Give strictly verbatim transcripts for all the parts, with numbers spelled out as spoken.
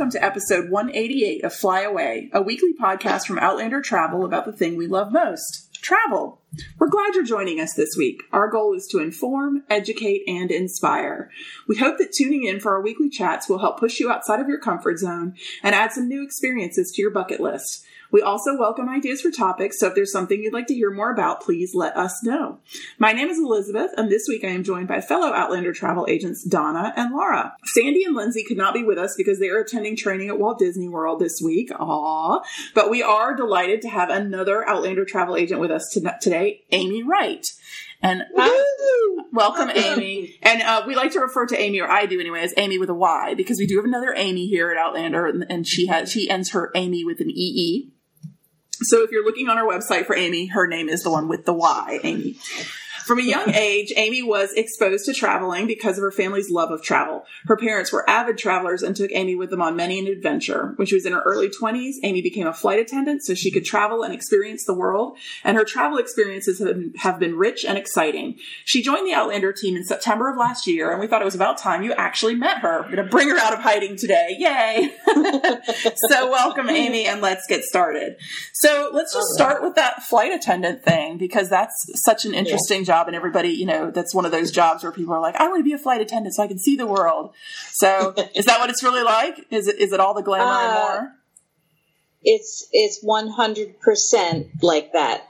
welcome to episode one eighty-eight of Fly Away, a weekly podcast from Outlander Travel about the thing we love most, travel. We're glad you're joining us this week. Our goal is to inform, educate, and inspire. We hope that tuning in for our weekly chats will help push you outside of your comfort zone and add some new experiences to your bucket list. We also welcome ideas for topics, so if there's something you'd like to hear more about, please let us know. My name is Elizabeth, and this week I am joined by fellow Outlander travel agents Donna and Laura. Sandy and Lindsay could not be with us because they are attending training at Walt Disney World this week. Aww. But we are delighted to have another Outlander travel agent with us to- today, Amy Wright. And uh, welcome, Amy. And uh, we like to refer to Amy, or I do anyway, as Amy with a Y, because we do have another Amy here at Outlander, and, and she has she ends her Amy with an E E. So if you're looking on our website for Amy, her name is the one with the Y, Amy. From a young age, Amy was exposed to traveling because of her family's love of travel. Her parents were avid travelers and took Amy with them on many an adventure. When she was in her early twenties, Amy became a flight attendant so she could travel and experience the world, and her travel experiences have been, have been rich and exciting. She joined the Outlander team in September of last year, and we thought it was about time you actually met her. We're going to bring her out of hiding today. Yay! So welcome, Amy, and let's get started. So let's just start with that flight attendant thing, because that's such an interesting job. And everybody, you know, that's one of those jobs where people are like, I want to be a flight attendant so I can see the world. So is that what it's really like? Is it, is it all the glamour uh, and more? It's, it's one hundred percent like that.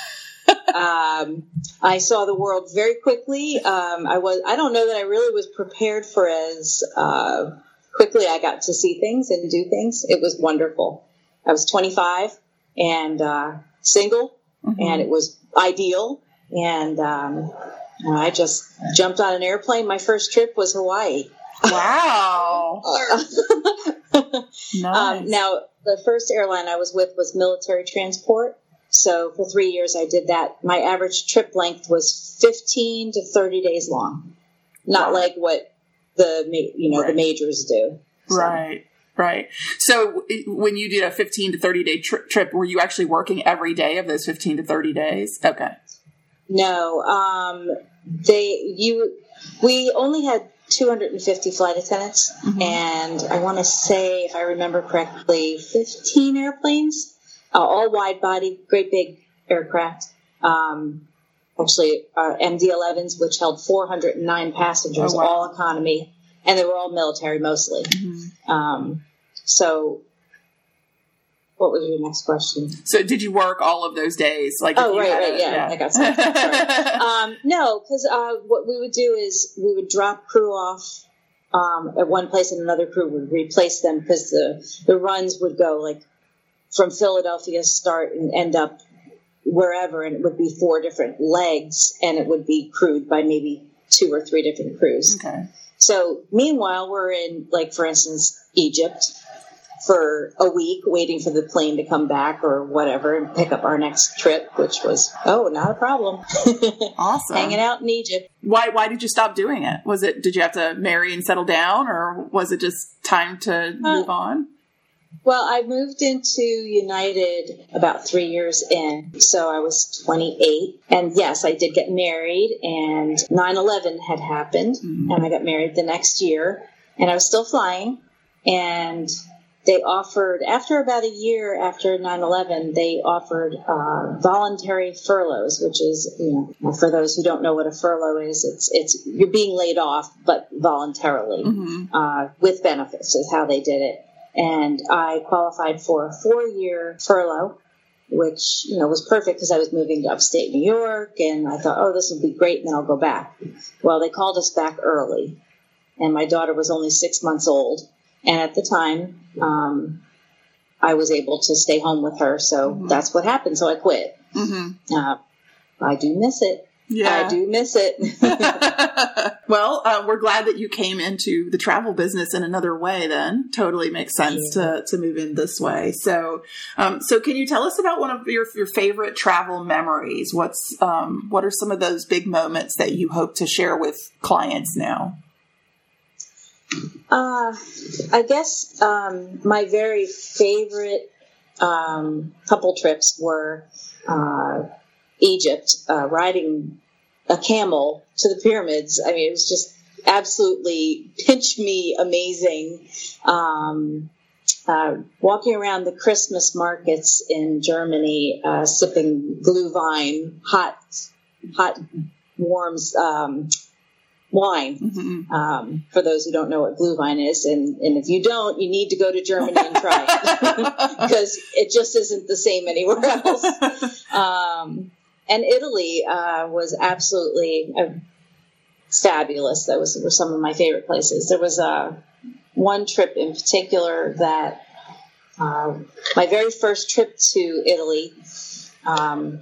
um, I saw the world very quickly. Um, I was, I don't know that I really was prepared for as, uh, quickly I got to see things and do things. It was wonderful. I was twenty-five and, uh, single, mm-hmm. and it was ideal. And um, I just jumped on an airplane. My first trip was Hawaii. Wow. Nice. Um, now, the first airline I was with was Military Transport. So for three years I did that. My average trip length was fifteen to thirty days long. Not wow. like what the, you know, right. the majors do. So. Right. Right. So when you did a fifteen to thirty day tri- trip, were you actually working every day of those fifteen to thirty days? Okay. No, um, they, you, we only had two hundred fifty flight attendants, mm-hmm. and I want to say, if I remember correctly, fifteen airplanes, uh, all wide body, great big aircraft. Um, actually, uh, M D elevens, which held four hundred nine passengers, oh, wow. all economy, and they were all military mostly. Mm-hmm. Um, so. What was your next question? So did you work all of those days? Like, oh, right, right, a, yeah. yeah. I got sorry. um, no, because uh, what we would do is we would drop crew off um, at one place and another crew would replace them, because the, the runs would go like from Philadelphia start and end up wherever, and it would be four different legs, and it would be crewed by maybe two or three different crews. Okay. So meanwhile, we're in, like, for instance, Egypt for a week waiting for the plane to come back or whatever and pick up our next trip, which was, oh, not a problem. Awesome. Hanging out in Egypt. Why Why did you stop doing it? Was it, did you have to marry and settle down, or was it just time to uh, move on? Well, I moved into United about three years in, so I was twenty-eight. And yes, I did get married, and nine eleven had happened, mm-hmm. and I got married the next year, and I was still flying, and they offered, after about a year after nine eleven, they offered uh, voluntary furloughs, which is, you know, for those who don't know what a furlough is, it's it's you're being laid off, but voluntarily, mm-hmm. uh, with benefits is how they did it. And I qualified for a four-year furlough, which, you know, was perfect because I was moving to upstate New York, and I thought, oh, this would be great, and then I'll go back. Well, they called us back early, and my daughter was only six months old. And at the time, um, I was able to stay home with her. So mm-hmm. that's what happened. So I quit. Mm-hmm. Uh, I do miss it. Yeah. I do miss it. Well, uh, we're glad that you came into the travel business in another way then. Totally makes sense yeah. to, to move in this way. So, um, so can you tell us about one of your, your favorite travel memories? What's, um, what are some of those big moments that you hope to share with clients now? Uh, I guess um, my very favorite um, couple trips were uh, Egypt, uh, riding a camel to the pyramids. I mean, it was just absolutely pinch me amazing. Um, uh, walking around the Christmas markets in Germany, uh, sipping Glühwein, hot, hot, warm um, wine. Mm-hmm. Um, for those who don't know what Glühwein is, and, and if you don't, you need to go to Germany and try it because it just isn't the same anywhere else. Um, and Italy uh, was absolutely uh, fabulous. That was were some of my favorite places. There was uh, one trip in particular that uh, my very first trip to Italy. Um,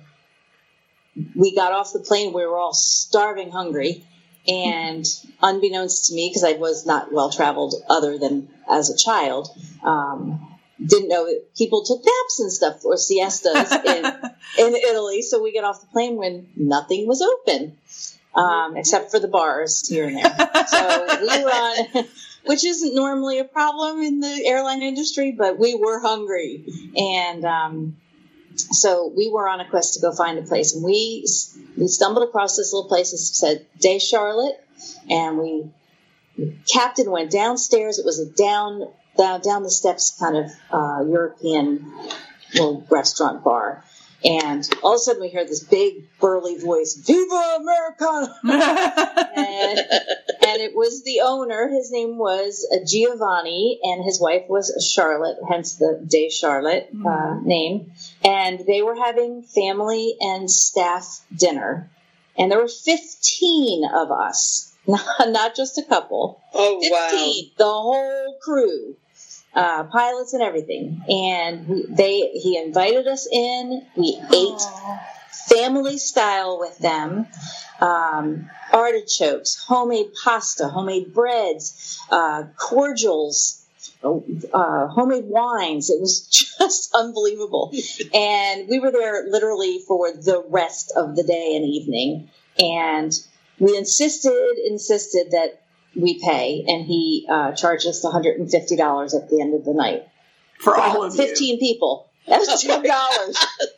we got off the plane. We were all starving hungry. And unbeknownst to me, because I was not well-traveled other than as a child, um, didn't know that people took naps and stuff or siestas in, in Italy. So we got off the plane when nothing was open, um, except for the bars here and there. So we were on, which isn't normally a problem in the airline industry, but we were hungry. And um, so we were on a quest to go find a place. And we we stumbled across this little place that said De Charlotte. And we, Captain went downstairs. It was a down, down, down the steps kind of uh, European little restaurant bar. And all of a sudden we heard this big burly voice, Viva Americana! and, and it was the owner. His name was uh, Giovanni, and his wife was Charlotte, hence the De Charlotte uh, mm. name. And they were having family and staff dinner. And there were fifteen of us, not, not just a couple. Oh, fifteen, wow. The whole crew. Uh, pilots and everything, and we, they he invited us in. We ate Aww. family style with them, um, artichokes, homemade pasta, homemade breads, uh, cordials, uh, homemade wines. It was just unbelievable, and we were there literally for the rest of the day and evening. And we insisted, insisted that we pay, and he uh, charged us one hundred fifty dollars at the end of the night. For all of fifteen you. people. That was two dollars.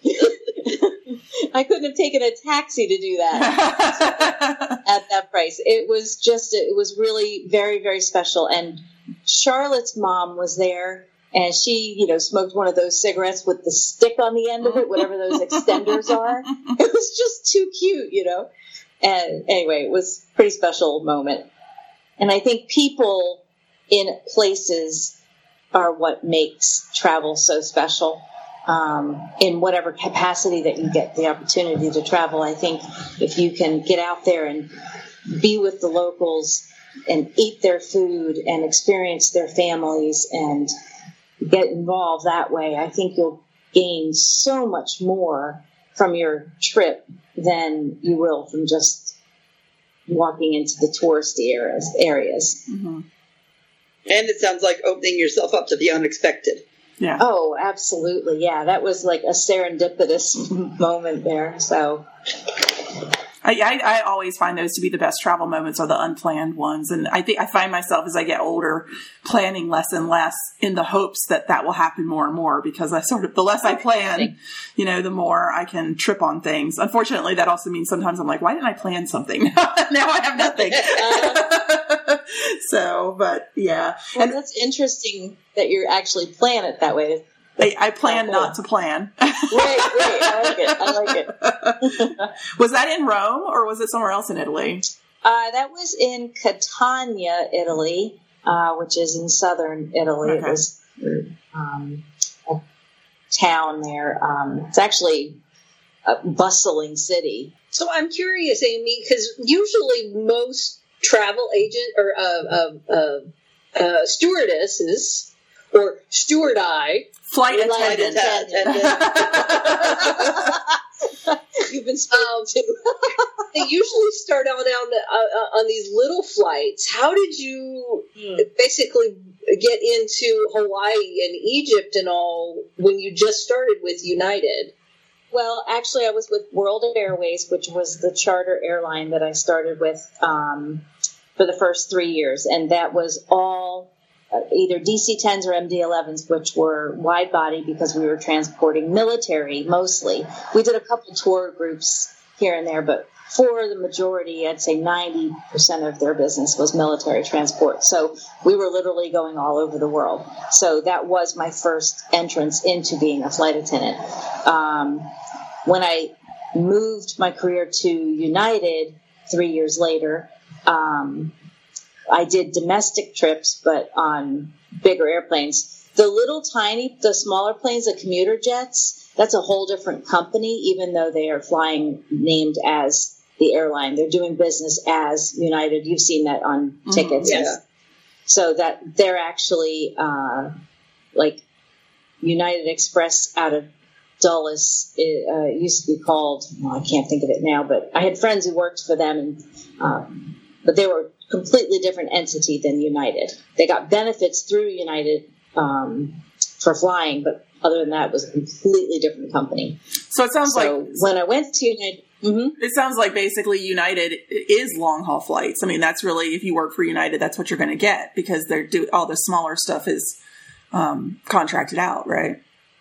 I couldn't have taken a taxi to do that at that price. It was just, it was really very, very special. And Charlotte's mom was there, and she, you know, smoked one of those cigarettes with the stick on the end of it, whatever those extenders are. It was just too cute, you know. And anyway, it was a pretty special moment. And I think people in places are what makes travel so special. Um, in whatever capacity that you get the opportunity to travel, I think if you can get out there and be with the locals and eat their food and experience their families and get involved that way, I think you'll gain so much more from your trip than you will from just walking into the touristy areas. areas. Mm-hmm. And it sounds like opening yourself up to the unexpected. Yeah. Oh, absolutely. Yeah, that was like a serendipitous moment there. So I, I, I always find those to be the best travel moments are the unplanned ones. And I think I find myself as I get older planning less and less in the hopes that that will happen more and more, because I sort of, the less I plan, you know, the more I can trip on things. Unfortunately, that also means sometimes I'm like, why didn't I plan something? Now I have nothing. So, but yeah. Well, and that's interesting that you actually plan it that way. I, I plan oh, cool. not to plan. Right, right. I like it. I like it. Was that in Rome or was it somewhere else in Italy? Uh, that was in Catania, Italy, uh, which is in southern Italy. Okay. It was um, a town there. Um, it's actually a bustling city. So I'm curious, Amy, because usually most travel agent or uh, uh, uh, uh, stewardesses or steward-I, flight flight attendant. attendant. You've been spoken um, to. They usually start out on, uh, on these little flights. How did you Hmm. basically get into Hawaii and Egypt and all when you just started with United? Well, actually, I was with World Airways, which was the charter airline that I started with um, for the first three years. And that was all uh, either D C tens or M D elevens, which were wide body because we were transporting military mostly. We did a couple tour groups here and there, but for the majority, I'd say ninety percent of their business was military transport. So we were literally going all over the world. So that was my first entrance into being a flight attendant. Um, when I moved my career to United three years later, um, I did domestic trips, but on bigger airplanes. The little tiny, the smaller planes, the commuter jets, that's a whole different company, even though they are flying named as the airline. They're doing business as United. You've seen that on mm-hmm. tickets. Yeah. So that they're actually uh, like United Express out of Dulles. It uh, used to be called, well, I can't think of it now, but I had friends who worked for them, and um, but they were a completely different entity than United. They got benefits through United um, for flying, but other than that, it was a completely different company. So it sounds so like when I went to United, mm-hmm. it sounds like basically United is long haul flights. I mean, that's really, if you work for United, that's what you're going to get, because they're do all the smaller stuff is um, contracted out, right?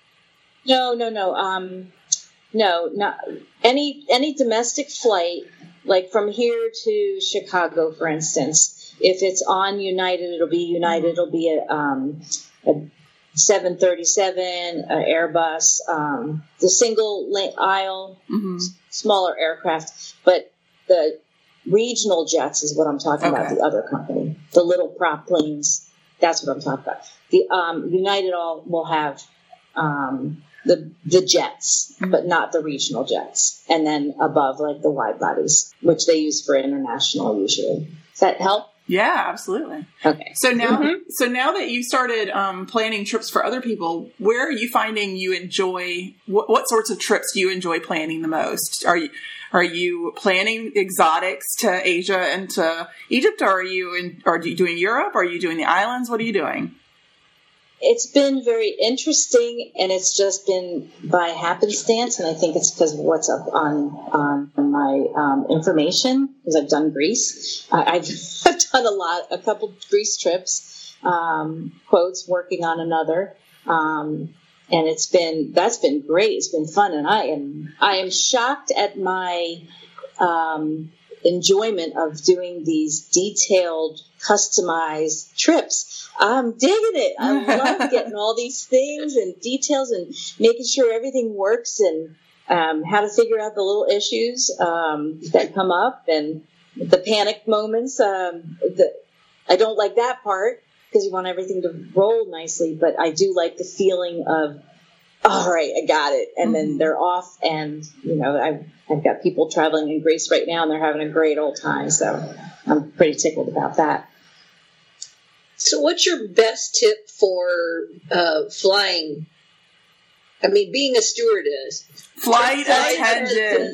No, no, no, um, no, not any any domestic flight, like from here to Chicago, for instance. If it's on United, it'll be United. It'll be a, um, a seven thirty-seven, an Airbus, um, the single aisle, mm-hmm. s- smaller aircraft. But the regional jets is what I'm talking okay. about, the other company. The little prop planes, that's what I'm talking about. The um, United all will have um, the the jets, mm-hmm. but not the regional jets. And then above, like the wide bodies, which they use for international usually. Does that help? Yeah, absolutely. Okay. So now, mm-hmm. so now that you started um, planning trips for other people, where are you finding you enjoy? What, what sorts of trips do you enjoy planning the most? Are you are you planning exotics to Asia and to Egypt? Or are you in? Are you doing Europe? Are you doing the islands? What are you doing? It's been very interesting, and it's just been by happenstance, and I think it's because of what's up on on my um, information, because I've done Greece. Uh, I've, I've done a lot, a couple Greece trips, um, quotes, working on another, um, and it's been that's been great. It's been fun, and I am I am shocked at my um, enjoyment of doing these detailed, customized trips. I'm digging it. I love getting all these things and details and making sure everything works, and um, how to figure out the little issues um, that come up and the panic moments. Um, the, I don't like that part because you want everything to roll nicely, but I do like the feeling of, all right, I got it. And mm-hmm. then they're off, and, you know, I've, I've got people traveling in Greece right now, and they're having a great old time. So I'm pretty tickled about that. So what's your best tip for uh, flying? I mean, being a stewardess. Flight, flight attendant.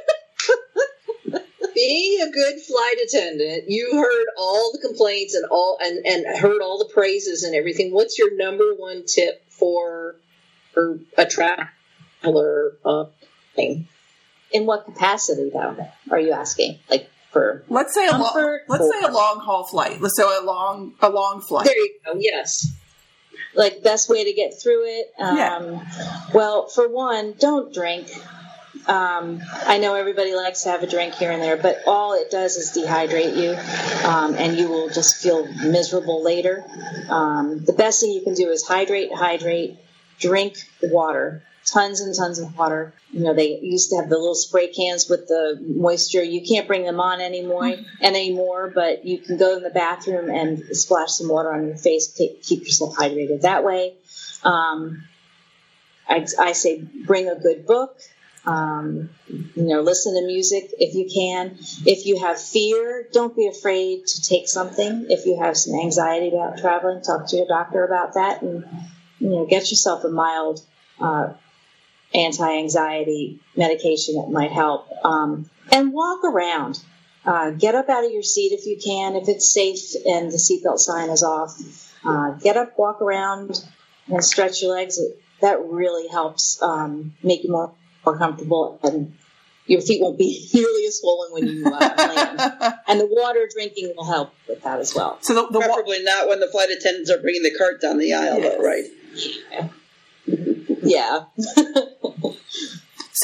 Being a good flight attendant, you heard all the complaints and all and, and heard all the praises and everything. What's your number one tip for, for a traveler uh, thing? In what capacity, though, are you asking? Like, For let's say a long, let's say a long haul flight. Let's say a long a long flight. There you go. Yes. Like best way to get through it. Um, yeah. Well, for one, don't drink. Um, I know everybody likes to have a drink here and there, but all it does is dehydrate you, um, and you will just feel miserable later. Um, the best thing you can do is hydrate, hydrate, drink water. Tons and tons of water. You know, they used to have the little spray cans with the moisture. You can't bring them on anymore, and anymore, but you can go in the bathroom and splash some water on your face, to keep yourself hydrated that way. Um, I, I say bring a good book. Um, you know, listen to music if you can. If you have fear, don't be afraid to take something. If you have some anxiety about traveling, talk to your doctor about that, and, you know, get yourself a mild uh anti-anxiety medication that might help, um, and walk around. Uh, get up out of your seat if you can, if it's safe and the seatbelt sign is off. Uh, get up, walk around, and stretch your legs. That really helps um, make you more, more comfortable, and your feet won't be nearly as swollen when you uh, land. And the water drinking will help with that as well. So the, the Preferably wa- not when the flight attendants are bringing the cart down the aisle, yes. though, right? Yeah. Yeah.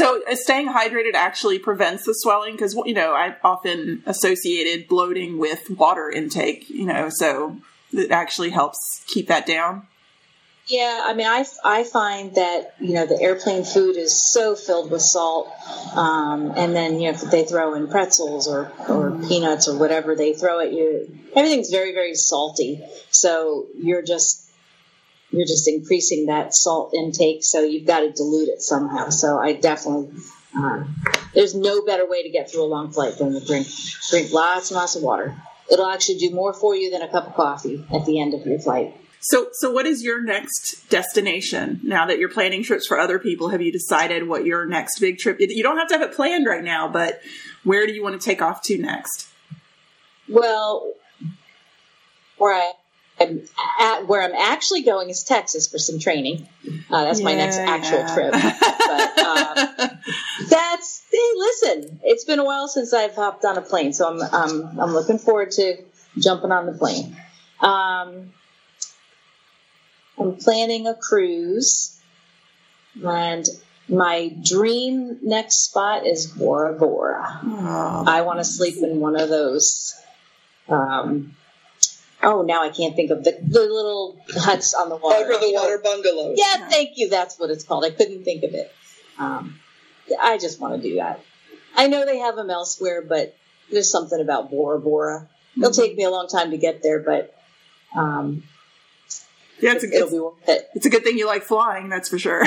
So uh, staying hydrated actually prevents the swelling because, you know, I often associated bloating with water intake, you know, so it actually helps keep that down. Yeah, I mean, I, I find that, you know, the airplane food is so filled with salt. Um, and then, you know, if they throw in pretzels or, or peanuts or whatever they throw at you, everything's very, very salty. So you're just, you're just increasing that salt intake. So you've got to dilute it somehow. So I definitely, uh, there's no better way to get through a long flight than to drink, drink lots and lots of water. It'll actually do more for you than a cup of coffee at the end of your flight. So, so what is your next destination now that you're planning trips for other people? Have you decided what your next big trip? You don't have to have it planned right now, but where do you want to take off to next? Well, where I am at, where I'm actually going is Texas for some training. Uh, that's yeah, my next actual yeah. trip. But um, that's hey, listen. It's been a while since I've hopped on a plane, so I'm um, I'm looking forward to jumping on the plane. Um, I'm planning a cruise, and my dream next spot is Bora Bora. Oh. I want to sleep in one of those. Um, oh, now I can't think of the, the little huts on the water. Over the water bungalows. Yeah, thank you. That's what it's called. I couldn't think of it. Um, I just want to do that. I know they have them elsewhere, but there's something about Bora Bora. It'll take me a long time to get there, but... Um, Yeah, it's a, It'll it's, be worth it. It's a good thing you like flying, that's for sure.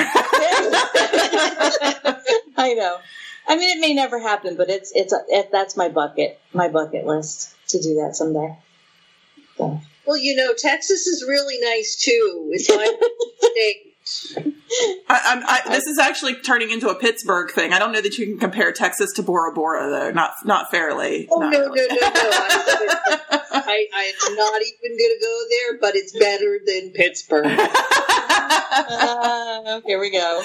I know. I mean, it may never happen, but it's it's a, it, that's my bucket my bucket list to do that someday. So. Well, you know, Texas is really nice too. It's my state. I, I'm, I, this is actually turning into a Pittsburgh thing. I don't know that you can compare Texas to Bora Bora, though. Not not fairly. Oh not no, really. no, no, no! I, I'm not even going to go there, but it's better than Pittsburgh. uh, here we go.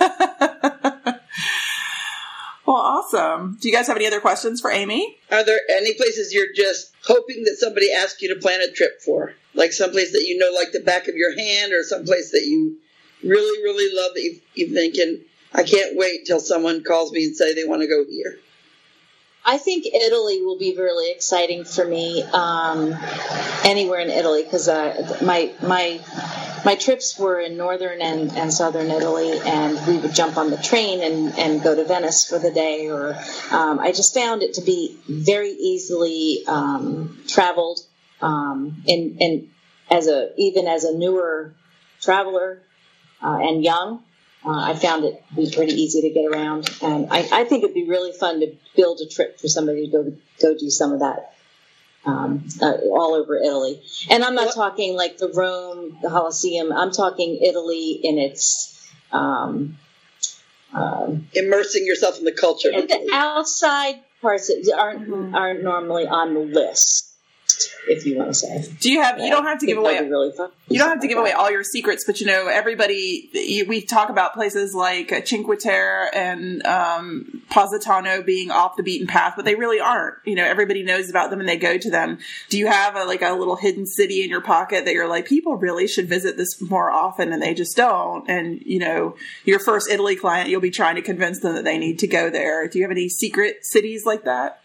Well, awesome. Do you guys have any other questions for Amy? Are there any places you're just hoping that somebody asks you to plan a trip for? Like someplace that you know like the back of your hand, or someplace that you really, really love that you, you're thinking, I can't wait till someone calls me and say they want to go here? I think Italy will be really exciting for me. Um, anywhere in Italy, because uh, my my my trips were in northern and, and southern Italy, and we would jump on the train and, and go to Venice for the day. Or um, I just found it to be very easily um, traveled, um, and and as a even as a newer traveler uh, and young. Uh, I found it to be pretty easy to get around, and I, I think it'd be really fun to build a trip for somebody to go go do some of that um, uh, all over Italy. And I'm not what? talking like the Rome, the Colosseum. I'm talking Italy in its um, um, immersing yourself in the culture. And the outside parts that aren't mm-hmm. aren't normally on the list. If you want to say, do you have? Yeah, you don't have to give away. Really fun. You don't have to give away all your secrets, but you know, everybody. You, we talk about places like Cinque Terre and um, Positano being off the beaten path, but they really aren't. You know, everybody knows about them and they go to them. Do you have a, like a little hidden city in your pocket that you're like, people really should visit this more often, and they just don't? And you know, your first Italy client, you'll be trying to convince them that they need to go there. Do you have any secret cities like that?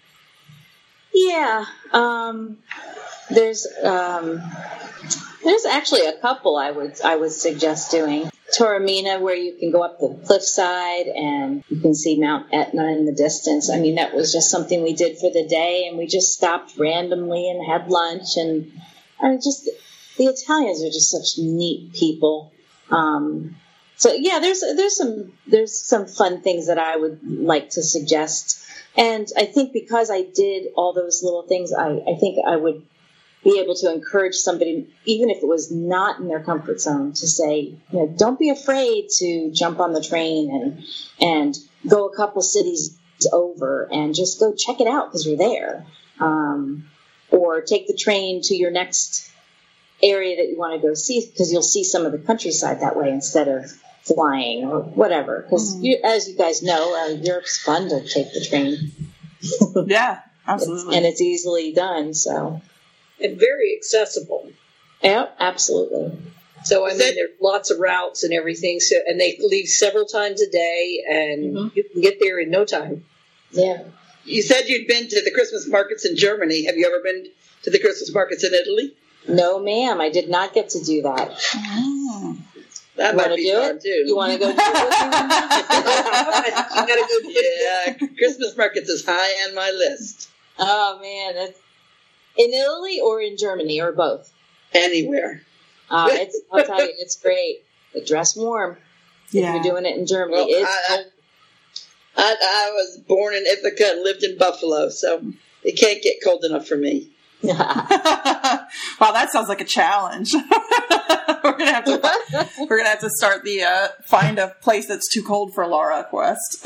Yeah, um, there's um, there's actually a couple I would I would suggest doing. Taormina, where you can go up the cliffside and you can see Mount Etna in the distance. I mean, that was just something we did for the day, and we just stopped randomly and had lunch. And I mean, just the Italians are just such neat people. Um, so yeah, there's there's some there's some fun things that I would like to suggest. And I think because I did all those little things, I, I think I would be able to encourage somebody, even if it was not in their comfort zone, to say, you know, don't be afraid to jump on the train and and go a couple cities over and just go check it out because you're there. Um, or take the train to your next area that you want to go see because you'll see some of the countryside that way instead of flying or whatever, because mm-hmm. as you guys know, uh, Europe's fun to take the train. Yeah, absolutely, it's, and it's easily done. So, and very accessible. Yeah, absolutely. So, I Is mean, that- there's lots of routes and everything. So, and they leave several times a day, and Mhm. you can get there in no time. Yeah. You said you'd been to the Christmas markets in Germany. Have you ever been to the Christmas markets in Italy? No, ma'am, I did not get to do that. Oh. That You might want to be do fun, it? too. You want to go do it? You gotta go do it. Yeah, Christmas markets is high on my list. Oh, man. That's, in Italy or in Germany or both? Anywhere. Uh, it's, I'll tell you, it's great. But dress warm. Yeah. If you're doing it in Germany. Well, it's I, I, I, I was born in Ithaca and lived in Buffalo, so it can't get cold enough for me. cold. Wow, that sounds like a challenge. we're gonna have to we're gonna have to start the uh, find a place that's too cold for Laura quest.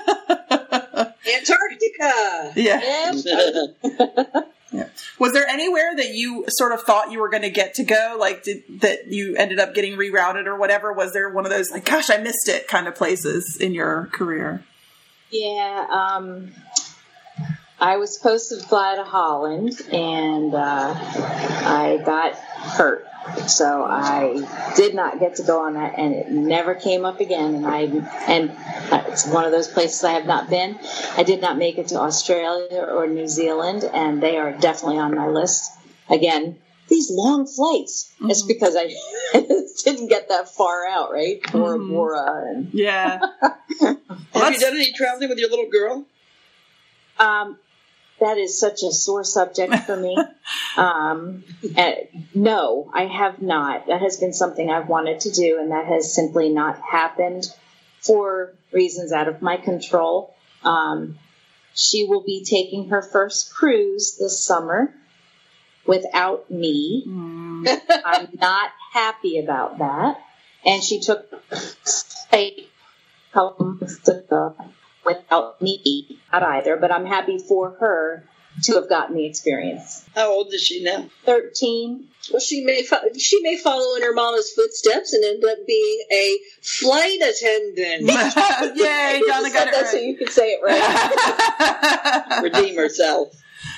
Antarctica. Yeah. Yep. Was there anywhere that you sort of thought you were going to get to go, like did, that you ended up getting rerouted or whatever? Was there one of those like, gosh, I missed it kind of places in your career? Yeah, um, I was supposed to fly to Holland, and uh, I got hurt, so I did not get to go on that, and it never came up again. And I and it's one of those places I have not been. I did not make it to Australia or New Zealand, and they are definitely on my list. Again, these long flights. Mm-hmm. It's because I didn't get that far out, right? Bora Mm-hmm. Bora. And, Yeah. Have you done any traveling with your little girl? Um, that is such a sore subject for me. um, uh, no, I have not. That has been something I've wanted to do, and that has simply not happened for reasons out of my control. Um, she will be taking her first cruise this summer without me. Mm. I'm not happy about that. And she took a couple months ago without me, not either, but I'm happy for her to have gotten the experience. How old is she now? thirteen. Well, she may fo- she may follow in her mama's footsteps and end up being a flight attendant. Yay, Donna got it That's so right. you could say it right. Redeem herself.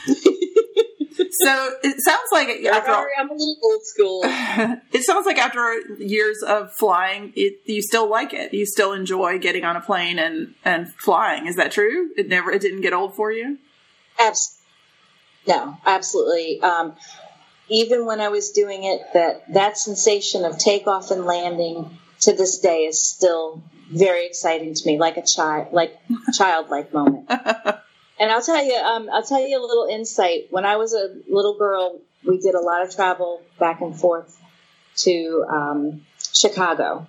So it sounds like after all, Sorry, I'm a little old school. it sounds like after years of flying, it, you still like it. You still enjoy getting on a plane and, and flying. Is that true? It never, it didn't get old for you? Abs- no, absolutely. Um, even when I was doing it, that, that sensation of takeoff and landing to this day is still very exciting to me, like a child, like childlike moment. And I'll tell you, um, I'll tell you a little insight. When I was a little girl, we did a lot of travel back and forth to um, Chicago,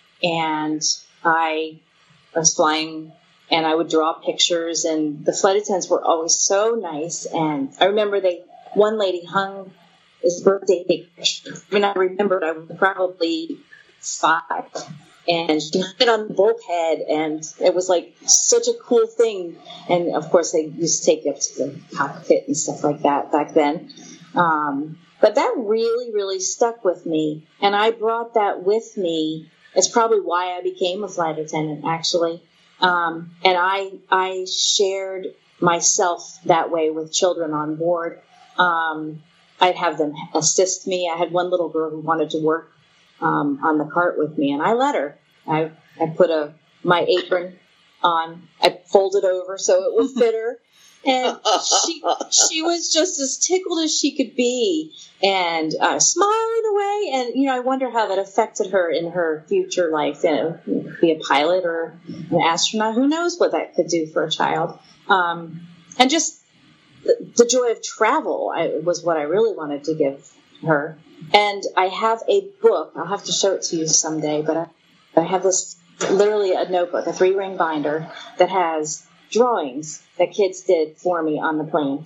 and I was flying, and I would draw pictures, and the flight attendants were always so nice. And I remember they, one lady hung his birthday picture. I mean, I remembered I was probably five. And she hung it on the bulkhead, and it was like such a cool thing. And of course, they used to take it up to the cockpit and stuff like that back then. Um, but that really, really stuck with me. And I brought that with me. It's probably why I became a flight attendant, actually. Um, and I, I shared myself that way with children on board. Um, I'd have them assist me. I had one little girl who wanted to work Um, on the cart with me, and I let her. I I put a my apron on. I folded over so it would fit her, and she she was just as tickled as she could be, and uh, smiling away. And you know, I wonder how that affected her in her future life. You know, be a pilot or an astronaut. Who knows what that could do for a child? Um, and just the, the joy of travel I, was what I really wanted to give her. And I have a book. I'll have to show it to you someday, but I, I have this, literally a notebook, a three-ring binder that has drawings that kids did for me on the plane.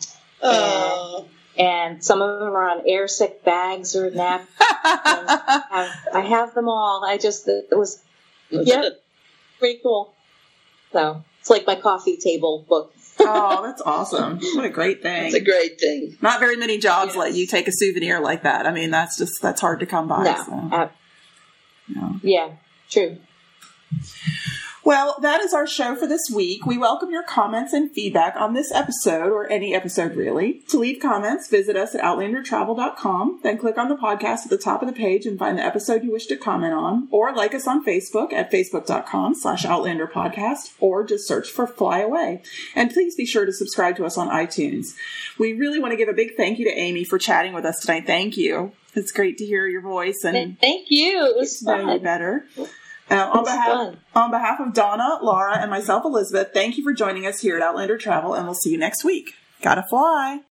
Oh. And, and some of them are on air sick bags or napkins. I, have, I have them all. I just, it was, yeah, pretty cool. So it's like my coffee table book. Oh, that's awesome. What a great thing. It's a great thing. Not very many jobs Yes. let you take a souvenir like that. I mean, that's just, that's hard to come by. No. So. Uh, No. yeah, true. Well, that is our show for this week. We welcome your comments and feedback on this episode, or any episode really. To leave comments, visit us at outlander travel dot com, then click on the podcast at the top of the page and find the episode you wish to comment on, or like us on Facebook at facebook dot com slash outlander podcast, or just search for Fly Away. And please be sure to subscribe to us on iTunes. We really want to give a big thank you to Amy for chatting with us tonight. Thank you. It's great to hear your voice and thank you. It was know you fun. better. Uh, on behalf fun. on behalf of Donna, Laura, and myself, Elizabeth, thank you for joining us here at Outlander Travel, and we'll see you next week. Gotta fly.